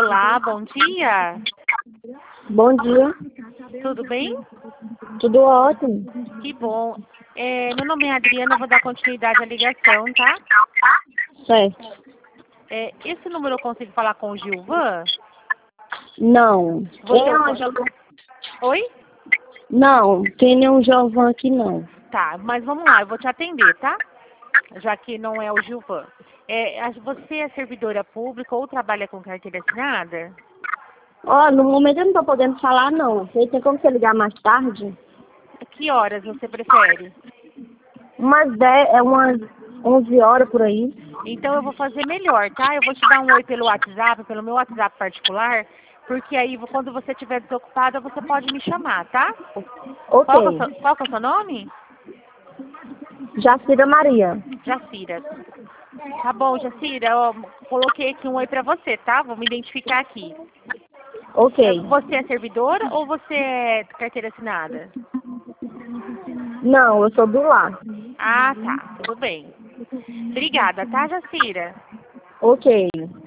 Olá, bom dia. Bom dia, Tudo bem? tudo ótimo. Que bom. Meu nome é Adriana, eu vou dar continuidade à ligação, tá? Certo. Esse número eu consigo falar com o Gilvan? Não. Você é o... Oi? Não, tem nenhum jovem aqui não. Tá, mas vamos lá, eu vou te atender, tá? Já que não é o Gilvan. Você é servidora pública ou trabalha com carteira assinada? Ó, no momento eu não tô podendo falar não. Tem como você ligar mais tarde? Que horas você prefere? Umas 11 horas por aí. Então eu vou fazer melhor, tá? Eu vou te dar um oi pelo WhatsApp, pelo meu WhatsApp particular, porque aí quando você estiver desocupada, você pode me chamar, tá? Ok. Qual que é o seu nome? Jacira Maria. Jacira. Tá bom, Jacira, eu coloquei aqui um oi pra você, tá? Vou me identificar aqui. Ok. Você é servidora ou você é carteira assinada? Não, eu sou do lar. Ah, tá. Tudo bem. Obrigada, tá, Jacira? Ok.